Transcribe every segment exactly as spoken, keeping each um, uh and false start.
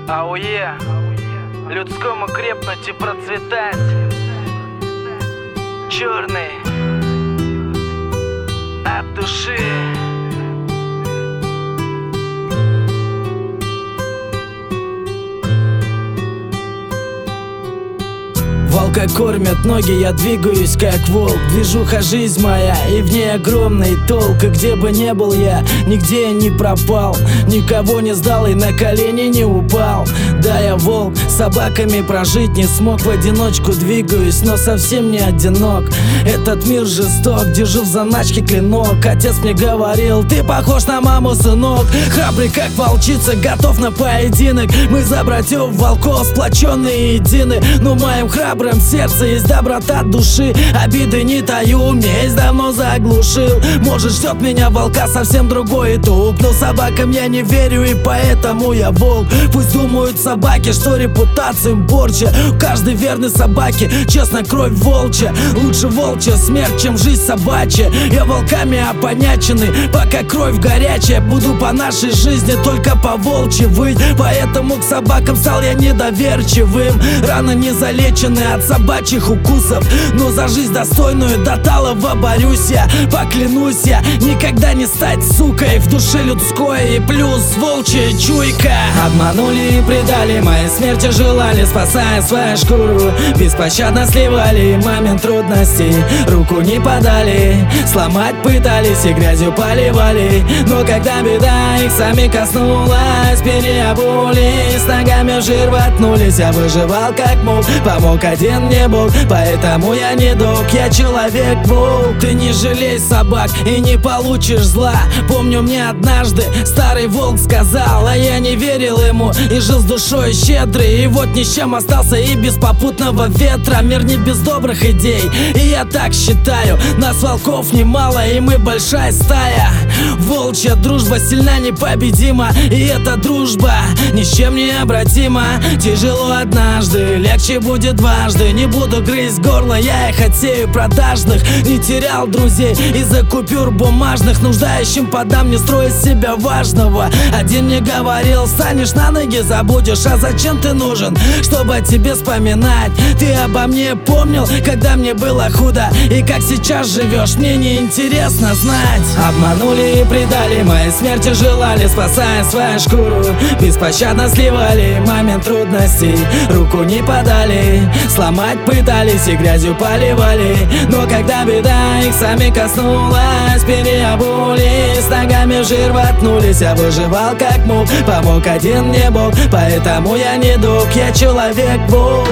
Ауе, людскому крепнуть и процветать. Черный от души. Волка кормят ноги, я двигаюсь как волк. Движуха жизнь моя, и в ней огромный толк. И где бы не был я, нигде я не пропал, никого не сдал и на колени не упал. Да, я волк, с собаками прожить не смог. В одиночку двигаюсь, но совсем не одинок. Этот мир жесток, держу в заначке клинок. Отец мне говорил: ты похож на маму, сынок. Храбрый как волчица, готов на поединок. Мы за братьев волков, сплоченные едины. Но в моем храбром в сердце есть доброта души. Обиды не таю, месть давно заглушил. Может, ждет меня волка совсем другой итог. Но собакам я не верю, и поэтому я волк. Пусть думают собаки, что репутация им порча. У каждой верной собаки честно кровь волчья. Лучше волчья смерть, чем жизнь собачья. Я волками опоняченный, пока кровь горячая. Буду по нашей жизни только по волчьи выть. Поэтому к собакам стал я недоверчивым. Раны не залечены от собачьих укусов, но за жизнь достойную до талого борюсь я. Поклянусь я никогда не стать сукой. В душе людской и плюс волчья чуйка. Обманули и предали, моей смерти желали, спасая свою шкуру. Беспощадно сливали момент трудностей, руку не подали, сломать пытались и грязью поливали. Но когда беда их сами коснулась, переобулись, ногами в жир воткнулись. Я выживал как мог, помог один мне Бог, поэтому я не дог, я человек-волк. Ты не жалей собак и не получишь зла. Помню, мне однажды старый волк сказал, а я не верил ему и жил с душой щедрый. И вот ни с чем остался и без попутного ветра. Мир не без добрых идей, и я так считаю. Нас волков немало, и мы большая стая. Волчья дружба сильна, непобедима, и эта дружба ни с чем не обратима. Тяжело однажды, легче будет дважды. Не буду грызть горло, я их отсею продажных. Не терял друзей из-за купюр бумажных. Нуждающим подам, не строить себя важного. Один мне говорил: станешь на ноги, забудешь. А зачем ты нужен? Чтобы о тебе вспоминать. Ты обо мне помнил, когда мне было худо, и как сейчас живешь, мне не интересно знать. Обманули и предали, моей смерти желали, спасая свою шкуру. Беспощадно сливали момент трудностей, руку не подали, сломать пытались и грязью поливали. Но когда беда их сами коснулась, переобулись, ногами в жир воткнулись. Я выживал как мог, помог один мне Бог, поэтому я не дог, я человек-волк.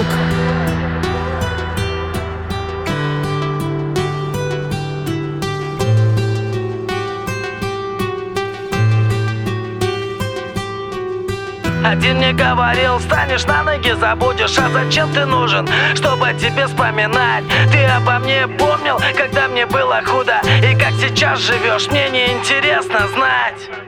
Один мне говорил: станешь на ноги, забудешь. А зачем ты нужен? Чтобы о тебе вспоминать. Ты обо мне помнил, когда мне было худо, и как сейчас живешь, мне не интересно знать.